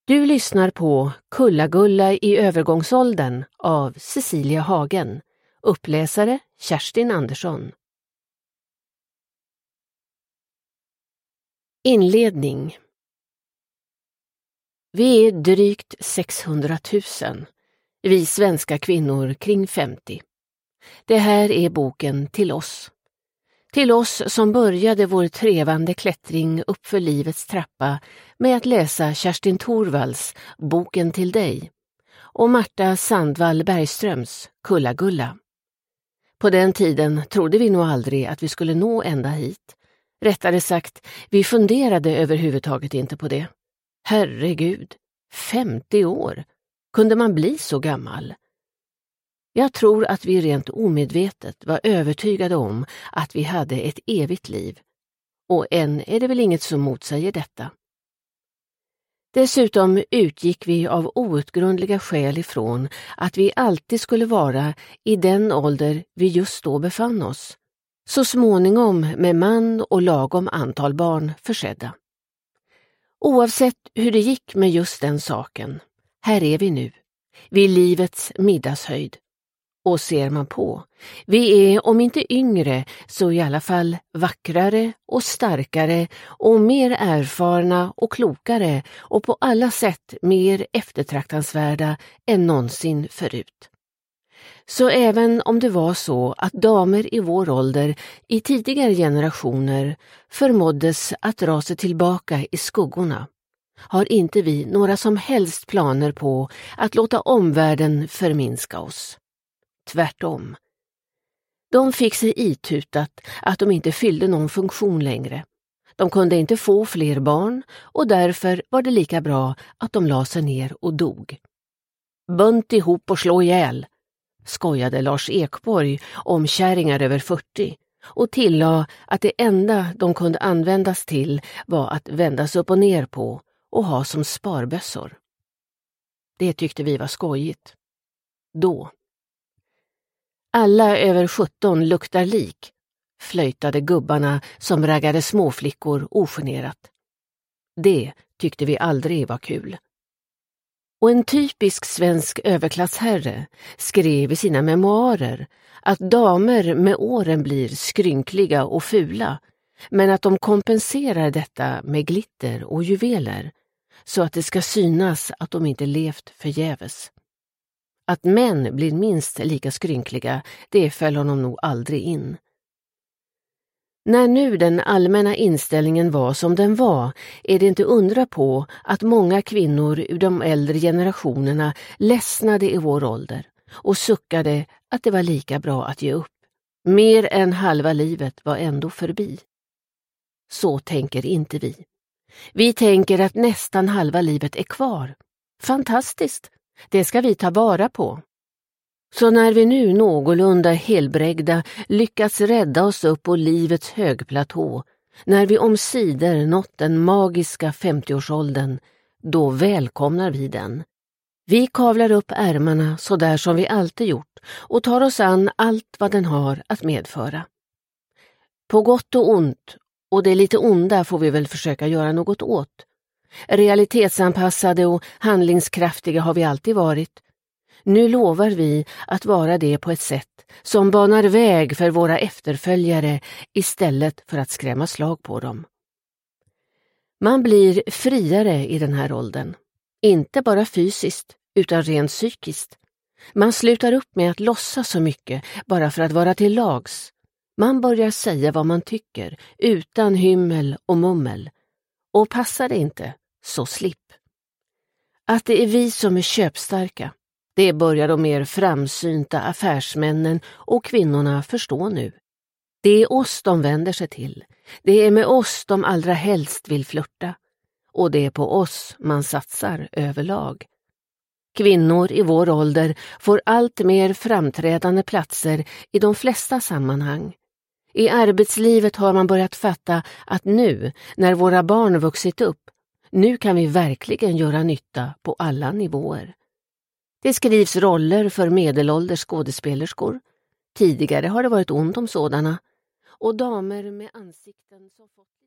Du lyssnar på Kulla-Gulla i övergångsåldern av Cecilia Hagen. Uppläsare Kerstin Andersson. Inledning. Vi är drygt 600 000. Vi svenska kvinnor kring 50. Det här är boken till oss. Till oss som började vår trevande klättring upp för livets trappa med att läsa Kerstin Thorvalds Boken till dig och Marta Sandvall Bergströms Kulla-Gulla. På den tiden trodde vi nog aldrig att vi skulle nå ända hit. Rättare sagt, vi funderade överhuvudtaget inte på det. Herregud, 50 år! Kunde man bli så gammal? Jag tror att vi rent omedvetet var övertygade om att vi hade ett evigt liv. Och än är det väl inget som motsäger detta. Dessutom utgick vi av outgrundliga skäl ifrån att vi alltid skulle vara i den ålder vi just då befann oss. Så småningom med man och lagom antal barn försedda. Oavsett hur det gick med just den saken, här är vi nu, vid livets middagshöjd. Och ser man på, vi är om inte yngre så i alla fall vackrare och starkare och mer erfarna och klokare och på alla sätt mer eftertraktansvärda än någonsin förut. Så även om det var så att damer i vår ålder i tidigare generationer förmåddes att dra sig tillbaka i skuggorna, har inte vi några som helst planer på att låta omvärlden förminska oss. Tvärtom. De fick sig itutat att de inte fyllde någon funktion längre. De kunde inte få fler barn och därför var det lika bra att de la sig ner och dog. Bunt ihop och slå ihjäl, skojade Lars Ekborg om kärringar över 40 och tillade att det enda de kunde användas till var att vändas upp och ner på och ha som sparbössor. Det tyckte vi var skojigt. Då. Alla över 17 luktar lik, flöjtade gubbarna som raggade småflickor ogenerat. Det tyckte vi aldrig var kul. Och en typisk svensk överklassherre skrev i sina memoarer att damer med åren blir skrynkliga och fula, men att de kompenserar detta med glitter och juveler, så att det ska synas att de inte levt förgäves. Att män blir minst lika skrynkliga, det föll honom nog aldrig in. När nu den allmänna inställningen var som den var, är det inte undra på att många kvinnor ur de äldre generationerna ledsnade i vår ålder och suckade att det var lika bra att ge upp. Mer än halva livet var ändå förbi. Så tänker inte vi. Vi tänker att nästan halva livet är kvar. Fantastiskt! Det ska vi ta vara på. Så när vi nu någorlunda helbrägda lyckats rädda oss upp på livets högplatå, när vi omsider nått den magiska 50-årsåldern, då välkomnar vi den. Vi kavlar upp ärmarna så där som vi alltid gjort och tar oss an allt vad den har att medföra. På gott och ont, och det lite onda får vi väl försöka göra något åt. Realitetsanpassade och handlingskraftiga har vi alltid varit. Nu lovar vi att vara det på ett sätt som banar väg för våra efterföljare istället för att skrämma slag på dem. Man blir friare i den här åldern. Inte bara fysiskt utan rent psykiskt. Man slutar upp med att låtsas så mycket bara för att vara till lags. Man börjar säga vad man tycker utan hymmel och mummel. Och passar det inte, så slipp. Att det är vi som är köpstarka, det börjar de mer framsynta affärsmännen och kvinnorna förstå nu. Det är oss de vänder sig till. Det är med oss de allra helst vill flirta. Och det är på oss man satsar överlag. Kvinnor i vår ålder får allt mer framträdande platser i de flesta sammanhang. I arbetslivet har man börjat fatta att nu, när våra barn vuxit upp, nu kan vi verkligen göra nytta på alla nivåer. Det skrivs roller för medelålders skådespelerskor. Tidigare har det varit ont om sådana. Och damer med ansikten som fått